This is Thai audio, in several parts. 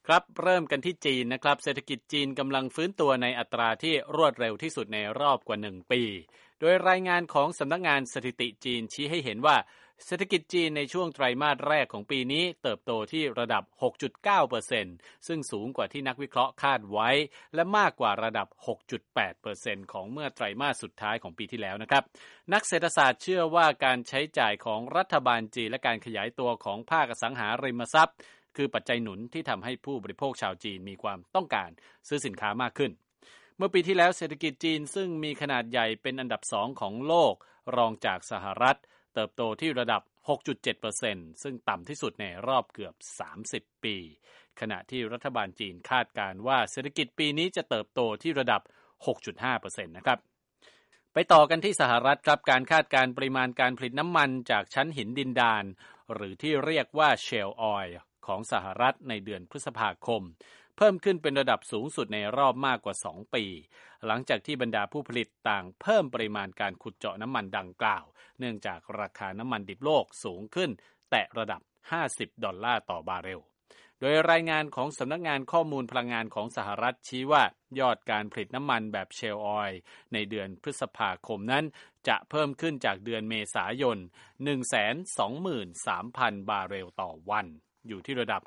ครับเริ่มกันที่จีนนะครับเศรษฐกิจจีนกำลังฟื้นตัวในอัตราที่รวดเร็วที่สุดในรอบกว่า1ปีโดยรายงานของสำนักงานสถิติจีนชี้ให้เห็นว่าเศรษฐกิจจีนในช่วงไตรมาสแรกของปีนี้เติบโตที่ระดับ 6.9% ซึ่งสูงกว่าที่นักวิเคราะห์คาดไว้และมากกว่าระดับ 6.8% ของเมื่อไตรมาสสุดท้ายของปีที่แล้วนะครับนักเศรษฐศาสตร์เชื่อว่าการใช้จ่ายของรัฐบาลจีนและการขยายตัวของภาคอสังหาริมทรัพย์คือปัจจัยหนุนที่ทำให้ผู้บริโภคชาวจีนมีความต้องการซื้อสินค้ามากขึ้นเมื่อปีที่แล้วเศรษฐกิจจีนซึ่งมีขนาดใหญ่เป็นอันดับ2ของโลกรองจากสหรัฐเติบโตที่ระดับ 6.7% ซึ่งต่ำที่สุดในรอบเกือบ30ปีขณะที่รัฐบาลจีนคาดการณ์ว่าเศรษฐกิจปีนี้จะเติบโตที่ระดับ 6.5% นะครับไปต่อกันที่สหรัฐครับการคาดการณ์ปริมาณการผลิตน้ำมันจากชั้นหินดินดานหรือที่เรียกว่า Shale Oil ของสหรัฐในเดือนพฤษภาคมเพิ่มขึ้นเป็นระดับสูงสุดในรอบมากกว่า2ปีหลังจากที่บรรดาผู้ผลิตต่างเพิ่มปริมาณการขุดเจาะน้ำมันดังกล่าวเนื่องจากราคาน้ำมันดิบโลกสูงขึ้นแตะระดับ$50ต่อบาร์เรลโดยรายงานของสำนักงานข้อมูลพลังงานของสหรัฐชี้ว่ายอดการผลิตน้ำมันแบบ Shale Oil ในเดือนพฤษภาคมนั้นจะเพิ่มขึ้นจากเดือนเมษายน 123,000 บาร์เรลต่อวันอยู่ที่ระดับ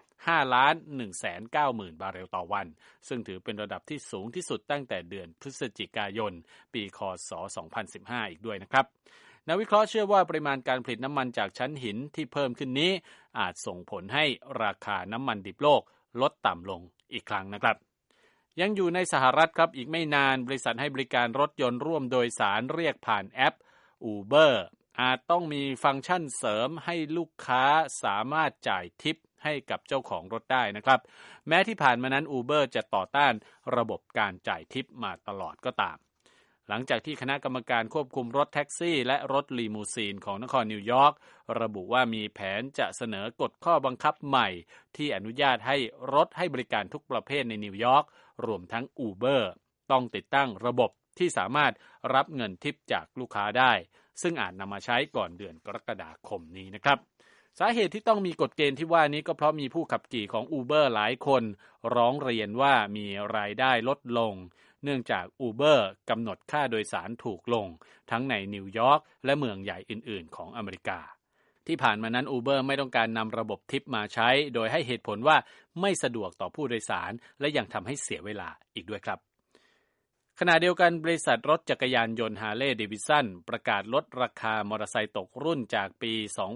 5,190,000 บาร์เรลต่อวันซึ่งถือเป็นระดับที่สูงที่สุดตั้งแต่เดือนพฤศจิกายนปีค.ศ. 2015อีกด้วยนะครับนักวิเคราะห์เชื่อว่าปริมาณการผลิตน้ำมันจากชั้นหินที่เพิ่มขึ้นนี้อาจส่งผลให้ราคาน้ำมันดิบโลกลดต่ำลงอีกครั้งนะครับยังอยู่ในสหรัฐครับอีกไม่นานบริษัทให้บริการรถยนต์ร่วมโดยสารเรียกผ่านแอป Uber อาจต้องมีฟังก์ชันเสริมให้ลูกค้าสามารถจ่ายทิปให้กับเจ้าของรถได้นะครับแม้ที่ผ่านมานั้น Uber จะต่อต้านระบบการจ่ายทิปมาตลอดก็ตามหลังจากที่คณะกรรมการควบคุมรถแท็กซี่และรถลีมูซีนของนครนิวยอร์กระบุว่ามีแผนจะเสนอกฎข้อบังคับใหม่ที่อนุญาตให้รถให้บริการทุกประเภทในนิวยอร์กรวมทั้ง Uber ต้องติดตั้งระบบที่สามารถรับเงินทิปจากลูกค้าได้ซึ่งอาจนำมาใช้ก่อนเดือนกรกฎาคมนี้นะครับสาเหตุที่ต้องมีกฎเกณฑ์ที่ว่านี้ก็เพราะมีผู้ขับขี่ของ Uber หลายคนร้องเรียนว่ามีรายได้ลดลงเนื่องจาก Uber กำหนดค่าโดยสารถูกลงทั้งในนิวยอร์กและเมืองใหญ่อื่นๆของอเมริกาที่ผ่านมานั้น Uber ไม่ต้องการนำระบบทิปมาใช้โดยให้เหตุผลว่าไม่สะดวกต่อผู้โดยสารและยังทำให้เสียเวลาอีกด้วยครับขณะเดียวกันบริษัทรถจักรยานยนต์ Harley Davidson ประกาศลดราคามอเตอร์ไซค์ตกรุ่นจากปี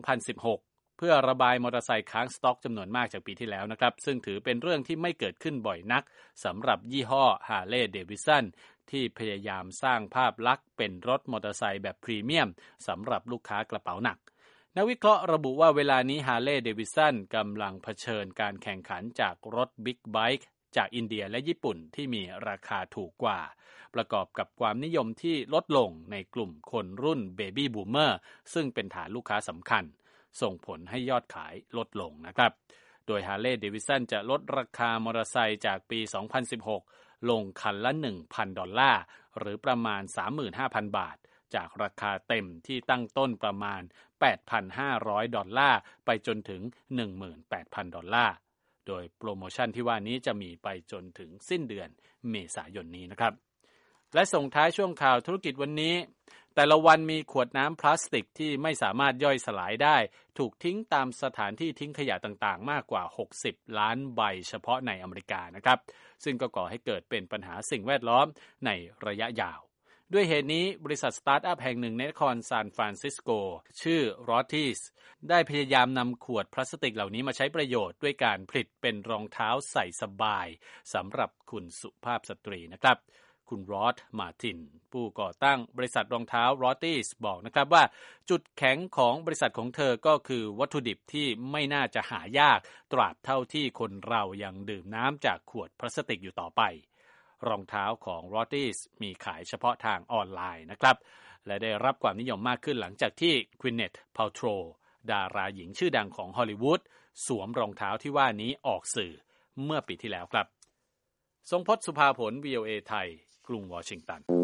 2016 เพื่อระบายมอเตอร์ไซค์ค้างสต็อกจำนวนมากจากปีที่แล้วนะครับซึ่งถือเป็นเรื่องที่ไม่เกิดขึ้นบ่อยนักสำหรับยี่ห้อ Harley Davidson ที่พยายามสร้างภาพลักษณ์เป็นรถมอเตอร์ไซค์แบบพรีเมียมสำหรับลูกค้ากระเป๋าหนักนักวิเคราะห์ระบุว่าเวลานี้ Harley Davidson กำลังเผชิญการแข่งขันจากรถบิ๊กไบค์จากอินเดียและญี่ปุ่นที่มีราคาถูกกว่าประกอบกับความนิยมที่ลดลงในกลุ่มคนรุ่นเบบี้บูมเมอร์ซึ่งเป็นฐานลูกค้าสำคัญส่งผลให้ยอดขายลดลงนะครับโดย Harley Davidson จะลดราคามอเตอร์ไซค์จากปี 2016 ลงคันละ $1,000 หรือประมาณ 35,000 บาทจากราคาเต็มที่ตั้งต้นประมาณ $8,500 ไปจนถึง $18,000 โดยโปรโมชั่นที่ว่านี้จะมีไปจนถึงสิ้นเดือนเมษายนนี้นะครับและส่งท้ายช่วงข่าวธุรกิจวันนี้แต่ละวันมีขวดน้ำพลาสติกที่ไม่สามารถย่อยสลายได้ถูกทิ้งตามสถานที่ทิ้งขยะต่างๆมากกว่า60ล้านใบเฉพาะในอเมริกานะครับซึ่งก็ก่อให้เกิดเป็นปัญหาสิ่งแวดล้อมในระยะยาวด้วยเหตุนี้บริษัทสตาร์ทอัพแห่งหนึ่งในนครซานฟรานซิสโกชื่อ Rothy's ได้พยายามนำขวดพลาสติกเหล่านี้มาใช้ประโยชน์ด้วยการผลิตเป็นรองเท้าใส่สบายสำหรับคุณสุภาพสตรีนะครับคุณรอธมาร์ตินผู้ก่อตั้งบริษัทรองเท้า Rothy's บอกนะครับว่าจุดแข็งของบริษัทของเธอก็คือวัตถุดิบที่ไม่น่าจะหายากตราบเท่าที่คนเรายังดื่มน้ำจากขวดพลาสติกอยู่ต่อไปรองเท้าของ Rothy's มีขายเฉพาะทางออนไลน์นะครับและได้รับความนิยมมากขึ้นหลังจากที่ Gwyneth Paltrow ดาราหญิงชื่อดังของฮอลลีวูดสวมรองเท้าที่ว่านี้ออกสื่อเมื่อปีที่แล้วครับทรงพจน์ สุภาผล VOA ไทยกรุงวอชิงตัน